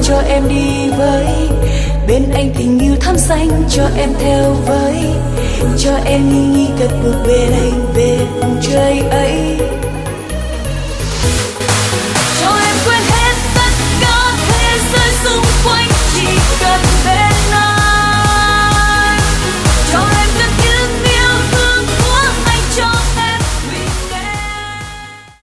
cho em đi với, bên anh tình yêu thắm xanh cho em theo với, cho em nghi nghi cất bước bên anh về vùng trời ấy.